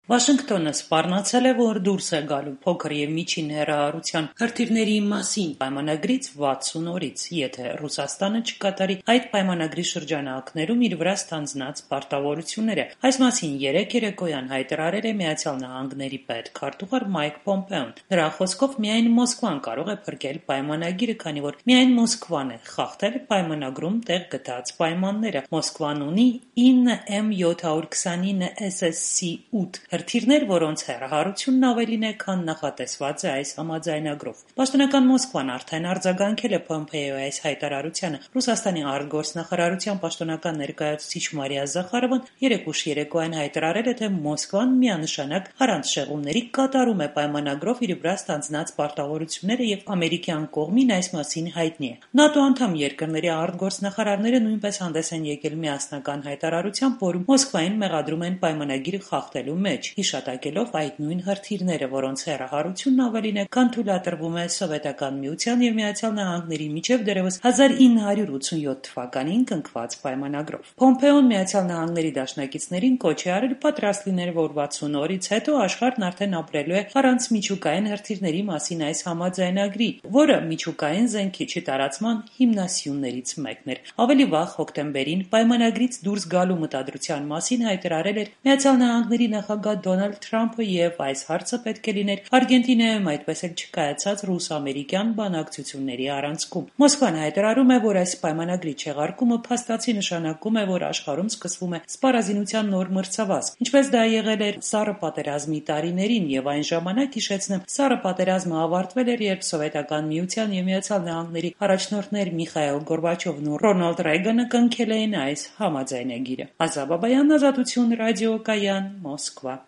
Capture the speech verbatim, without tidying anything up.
Վաշինգտոնը սպառնացել է, որ դուրս է գալու փոքր և միջին հեռահարության հրթիռների մասին պայմանագրից վաթսուն օրից, եթե Ռուսաստանը չկատարի այդ պայմանագրի շրջանակներում իր վրա ստանձնած պարտավորությունները։ Այս մասին երեկ երեկոյան հայտարարել է Միացյալ Նահանգների պետքարտուղար Մայք Պոմպեոն։ Նրա խոսքով միայն Մոսկվան կարող է փրկել պայմանագիրը, քանի որ միայն Մոսկվան է խախտել պայմանագրում տեղ գտած պայմանները։ Մոսկվան ունի ինը էմ յոթ հարյուր քսանինը էս էս սի ութ հրթիռներ, որոնց հեռահարությունն ավելին է, քան նախատեսված է այս համաձայնագրով։ Պաշտոնական Մոսկվան արդեն արձագանքել է Պոմպեոյի այս հայտարարությանը։ Ռուսաստանի արտգործնախարարության պաշտոնական ներկայացուցիչ Մարիա Զախարովան երեկ ուշ երեկոյան հայտարարել է, թե Մոսկվան միանշանակ առանց շեղումների կատարում է պայմանագրով իր վրա ստանձնած պարտավորությունները և ամերիկյան կողմին այս մասին հայտնի է։ ՆԱՏՕ անդամ երկրների արտգործնախարարները նույնպես հանդես են եկել միասնական հայտարարությամբ, որում Մոսկվային մեղադրում են պայմանագիրը խախտելու մեջ, հիշատակելով այդ նույն հրթիռները, որոնց հեռահարությունն ավելին է, քան թույլատրվում է Սովետական Միության և Միացյալ Նահանգների միջև դեռևս հազար ինը հարյուր ութսունյոթ թվականին կնքված պայմանագրով։ Պոմպեոն Միացյալ Նահանգների դաշնակիցներին կոչ է արել պատրաստ լինել, որ վաթսուն օրից հետո աշխարհն արդեն ապրելու է առանց միջուկային հրթիռների մասին այս համաձայնագրի, որը միջուկային զենքի չտարածման հիմնասյուններից մեկն էր։ Ավելի վաղ, հոկտեմբերին, պայմանագրից դուրս գալու մտադրության մասին հայտարարել էր Միացյալ Նահանգների նախագահ Դոնալդ Թրամփը, և այս հարցը պետք է լիներ Արգենտինայում այդպես էլ չկայացած ռուս-ամերիկյան բանակցությունների առանցքում։ Մոսկվան հայտարարում է, որ այս պայմանագրի չեղարկումը փաստացի նշանակում է, որ աշխարհում սկսվում է սպառազինության նոր մրցավազք, ինչպես դա եղել էր Սառը պատերազմի տարիներին, և այն ժամանակ, հիշեցնեմ, Սառը պատերազմը ավարտվել էր, երբ Սովետական Միության և Միացյալ Նահանգների առաջնորդներ Միխայիլ Գորբաչովն ու Ռոնալդ Ռեյգանը կնքել էին այս համաձայնագիրը։ Ազա Բաբայան, Ազատություն ռադիոկայան, Մոսկվա։